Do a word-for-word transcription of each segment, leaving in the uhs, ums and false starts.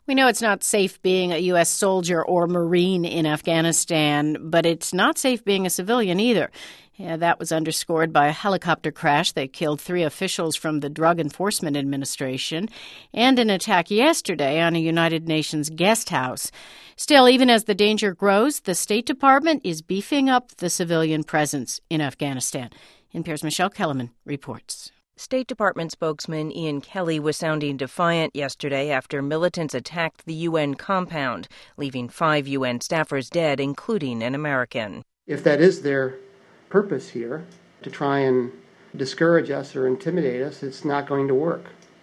We know it's not safe being a U S soldier or Marine in Afghanistan, but it's not safe being a civilian either. Yeah, that was underscored by a helicopter crash that killed three officials from the Drug Enforcement Administration and an attack yesterday on a United Nations guest house. Still, even as the danger grows, the State Department is beefing up the civilian presence in Afghanistan. N P R's Michelle Kellerman reports. State Department spokesman Ian Kelly was sounding defiant yesterday after militants attacked the U N compound, leaving five U N staffers dead, including an American. If that is their purpose here, to try and discourage us or intimidate us, it's not going to work.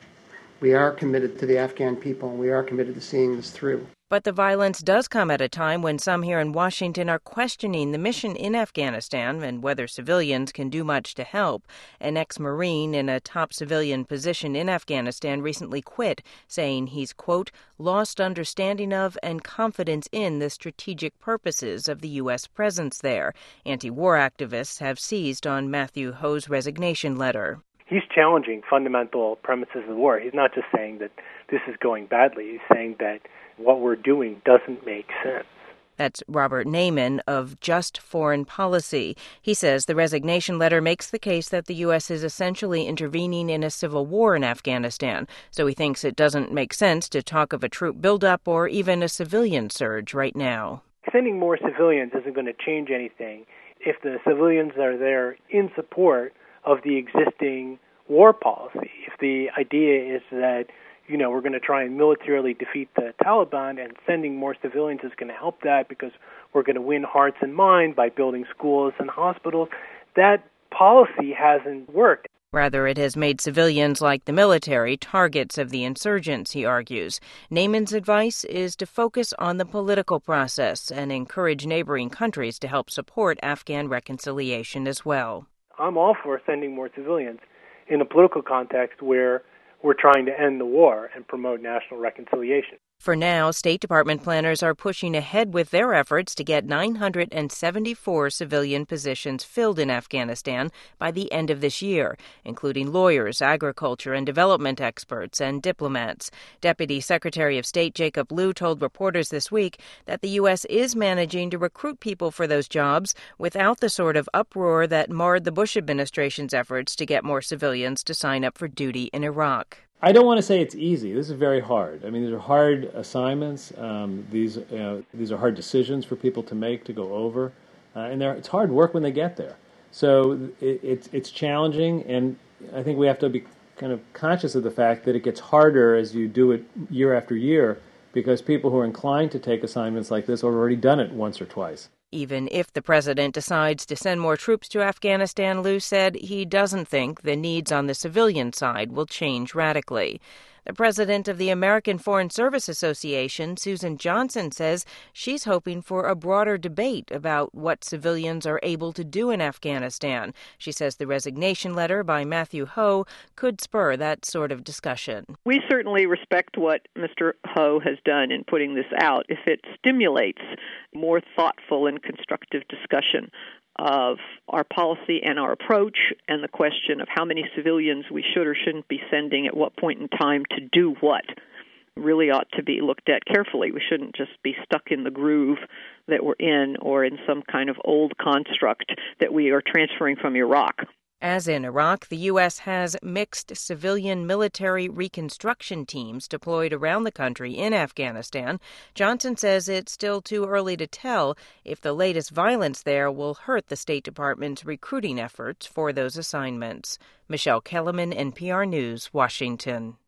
We are committed to the Afghan people, and we are committed to seeing this through. But the violence does come at a time when some here in Washington are questioning the mission in Afghanistan and whether civilians can do much to help. An ex-Marine in a top civilian position in Afghanistan recently quit, saying he's, quote, lost understanding of and confidence in the strategic purposes of the U S presence there. Anti-war activists have seized on Matthew Ho's resignation letter. He's challenging fundamental premises of the war. He's not just saying that this is going badly. He's saying that what we're doing doesn't make sense. That's Robert Naiman of Just Foreign Policy. He says the resignation letter makes the case that the U S is essentially intervening in a civil war in Afghanistan, so he thinks it doesn't make sense to talk of a troop buildup or even a civilian surge right now. Sending more civilians isn't going to change anything if the civilians are there in support of the existing war policy. If the idea is that you know, we're going to try and militarily defeat the Taliban, and sending more civilians is going to help that because we're going to win hearts and minds by building schools and hospitals. That policy hasn't worked. Rather, it has made civilians like the military targets of the insurgents, he argues. Naiman's advice is to focus on the political process and encourage neighboring countries to help support Afghan reconciliation as well. I'm all for sending more civilians in a political context where we're trying to end the war and promote national reconciliation. For now, State Department planners are pushing ahead with their efforts to get nine hundred seventy-four civilian positions filled in Afghanistan by the end of this year, including lawyers, agriculture and development experts, and diplomats. Deputy Secretary of State Jacob Lew told reporters this week that the U S is managing to recruit people for those jobs without the sort of uproar that marred the Bush administration's efforts to get more civilians to sign up for duty in Iraq. I don't want to say it's easy. This is very hard. I mean, these are hard assignments. Um, these uh, these are hard decisions for people to make, to go over. Uh, and it's hard work when they get there. So it, it's it's challenging, and I think we have to be kind of conscious of the fact that it gets harder as you do it year after year, because people who are inclined to take assignments like this have already done it once or twice. Even if the president decides to send more troops to Afghanistan, Lew said he doesn't think the needs on the civilian side will change radically. The president of the American Foreign Service Association, Susan Johnson, says she's hoping for a broader debate about what civilians are able to do in Afghanistan. She says the resignation letter by Matthew Ho could spur that sort of discussion. We certainly respect what Mister Ho has done in putting this out if it stimulates more thoughtful and constructive discussion of our policy and our approach, and the question of how many civilians we should or shouldn't be sending at what point in time to do what really ought to be looked at carefully. We shouldn't just be stuck in the groove that we're in or in some kind of old construct that we are transferring from Iraq. As in Iraq, the U S has mixed civilian-military reconstruction teams deployed around the country in Afghanistan. Johnson says it's still too early to tell if the latest violence there will hurt the State Department's recruiting efforts for those assignments. Michelle Kellerman, N P R News, Washington.